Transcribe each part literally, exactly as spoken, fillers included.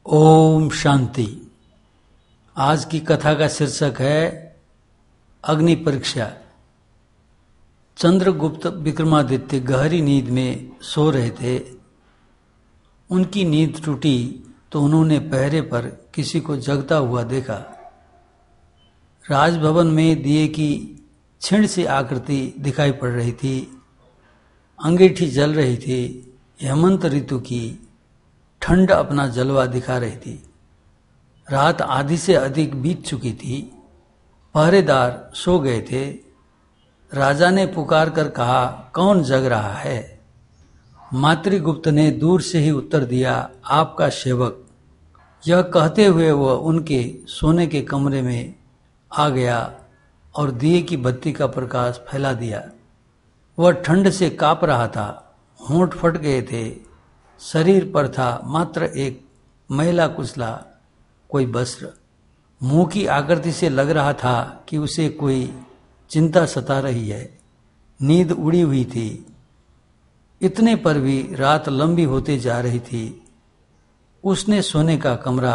ओम शांति। आज की कथा का शीर्षक है अग्नि परीक्षा। चंद्रगुप्त विक्रमादित्य गहरी नींद में सो रहे थे। उनकी नींद टूटी तो उन्होंने पहरे पर किसी को जगता हुआ देखा। राजभवन में दिए की क्षीण सी आकृति दिखाई पड़ रही थी। अंगीठी जल रही थी। हेमंत ऋतु की ठंड अपना जलवा दिखा रही थी। रात आधी से अधिक बीत चुकी थी। पहरेदार सो गए थे। राजा ने पुकार कर कहा, कौन जग रहा है? मातृगुप्त ने दूर से ही उत्तर दिया, आपका सेवक। यह कहते हुए वह उनके सोने के कमरे में आ गया और दिए की बत्ती का प्रकाश फैला दिया। वह ठंड से कांप रहा था। होंठ फट गए थे। शरीर पर था मात्र एक मैला कुचला कोई वस्त्र। मुंह की आकृति से लग रहा था कि उसे कोई चिंता सता रही है। नींद उड़ी हुई थी। इतने पर भी रात लंबी होते जा रही थी। उसने सोने का कमरा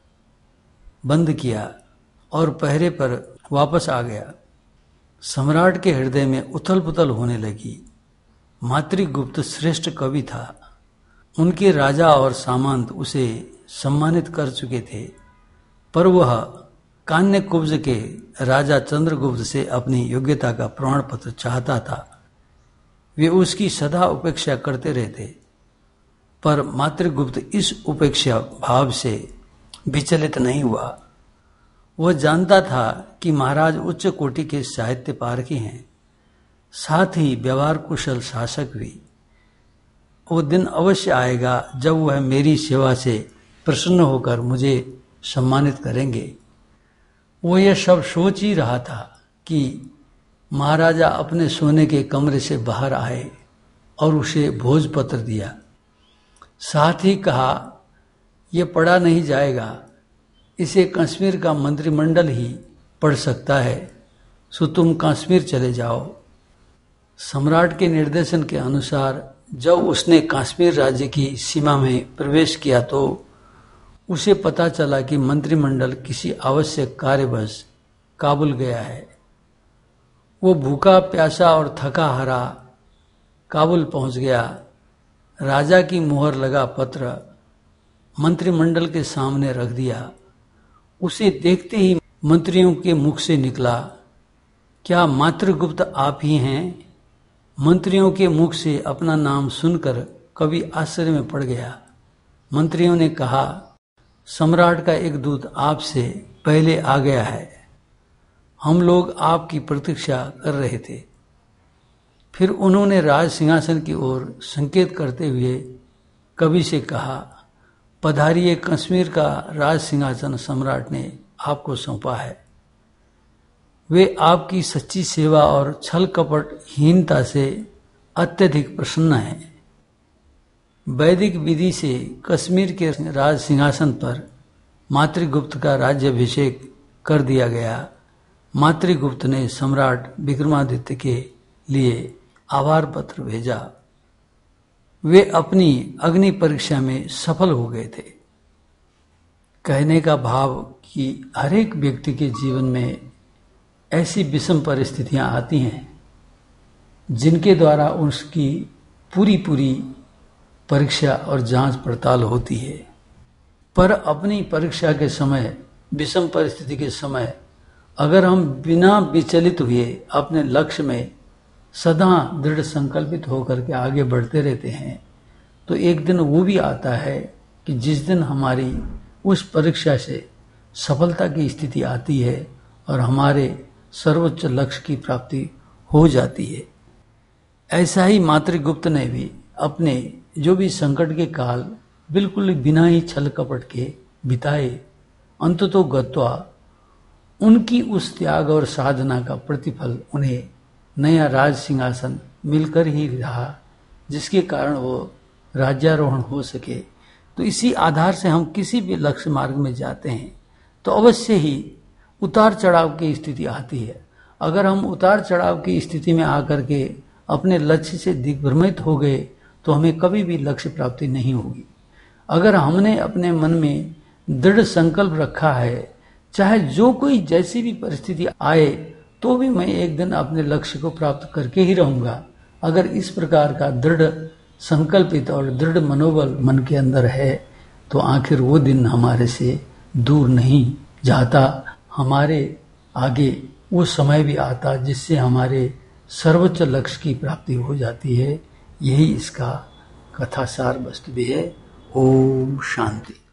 बंद किया और पहरे पर वापस आ गया। सम्राट के हृदय में उथल पुथल होने लगी। मातृगुप्त श्रेष्ठ कवि था। उनके राजा और सामंत उसे सम्मानित कर चुके थे, पर वह कान्य कुब्ज के राजा चंद्रगुप्त से अपनी योग्यता का प्रमाण पत्र चाहता था। वे उसकी सदा उपेक्षा करते रहते, पर मातृगुप्त इस उपेक्षा भाव से विचलित नहीं हुआ। वह जानता था कि महाराज उच्च कोटि के साहित्य पारखी हैं, साथ ही व्यवहार कुशल शासक भी। वो दिन अवश्य आएगा जब वह मेरी सेवा से प्रसन्न होकर मुझे सम्मानित करेंगे। वो यह सब सोच ही रहा था कि महाराजा अपने सोने के कमरे से बाहर आए और उसे भोजपत्र दिया। साथ ही कहा, यह पढ़ा नहीं जाएगा, इसे कश्मीर का मंत्रिमंडल ही पढ़ सकता है, सो तुम कश्मीर चले जाओ। सम्राट के निर्देशन के अनुसार जब उसने कश्मीर राज्य की सीमा में प्रवेश किया तो उसे पता चला कि मंत्रिमंडल किसी आवश्यक कार्यवश काबुल गया है। वो भूखा प्यासा और थका हारा काबुल पहुंच गया। राजा की मुहर लगा पत्र मंत्रिमंडल के सामने रख दिया। उसे देखते ही मंत्रियों के मुख से निकला, क्या मातृगुप्त आप ही हैं? मंत्रियों के मुख से अपना नाम सुनकर कवि आश्चर्य में पड़ गया। मंत्रियों ने कहा, सम्राट का एक दूत आपसे पहले आ गया है। हम लोग आपकी प्रतीक्षा कर रहे थे। फिर उन्होंने राज सिंहासन की ओर संकेत करते हुए कवि से कहा, पधारिए, कश्मीर का राज सिंहासन सम्राट ने आपको सौंपा है। वे आपकी सच्ची सेवा और छल कपट हीनता से अत्यधिक प्रसन्न हैं। वैदिक विधि से कश्मीर के राज सिंहासन पर मातृगुप्त का राज्याभिषेक कर दिया गया। मातृगुप्त ने सम्राट विक्रमादित्य के लिए आभार पत्र भेजा। वे अपनी अग्नि परीक्षा में सफल हो गए थे। कहने का भाव कि हरेक व्यक्ति के जीवन में ऐसी विषम परिस्थितियां आती हैं जिनके द्वारा उसकी पूरी पूरी परीक्षा और जांच पड़ताल होती है। पर अपनी परीक्षा के समय, विषम परिस्थिति के समय, अगर हम बिना विचलित हुए अपने लक्ष्य में सदा दृढ़ संकल्पित होकर के आगे बढ़ते रहते हैं, तो एक दिन वो भी आता है कि जिस दिन हमारी उस परीक्षा से सफलता की स्थिति आती है और हमारे सर्वोच्च लक्ष्य की प्राप्ति हो जाती है। ऐसा ही मातृगुप्त ने भी अपने जो भी संकट के काल बिल्कुल बिना ही छल कपट के बिताए, अंततो गत्वा उनकी उस त्याग और साधना का प्रतिफल उन्हें नया राज सिंहासन मिलकर ही रहा, जिसके कारण वो राज्यारोहण हो सके। तो इसी आधार से हम किसी भी लक्ष्य मार्ग में जाते हैं तो अवश्य ही उतार चढ़ाव की स्थिति आती है। अगर हम उतार चढ़ाव की स्थिति में आकर के अपने लक्ष्य से दिग्भ्रमित हो गए तो हमें कभी भी लक्ष्य प्राप्ति नहीं होगी। अगर हमने अपने मन में दृढ़ संकल्प रखा है, चाहे जो कोई जैसी भी परिस्थिति आए तो भी मैं एक दिन अपने लक्ष्य को प्राप्त करके ही रहूंगा, अगर इस प्रकार का दृढ़ संकल्पित और दृढ़ मनोबल मन के अंदर है तो आखिर वो दिन हमारे से दूर नहीं जाता। हमारे आगे वो समय भी आता जिससे हमारे सर्वोच्च लक्ष्य की प्राप्ति हो जाती है। यही इसका कथासार वस्तु भी है। ओम शांति।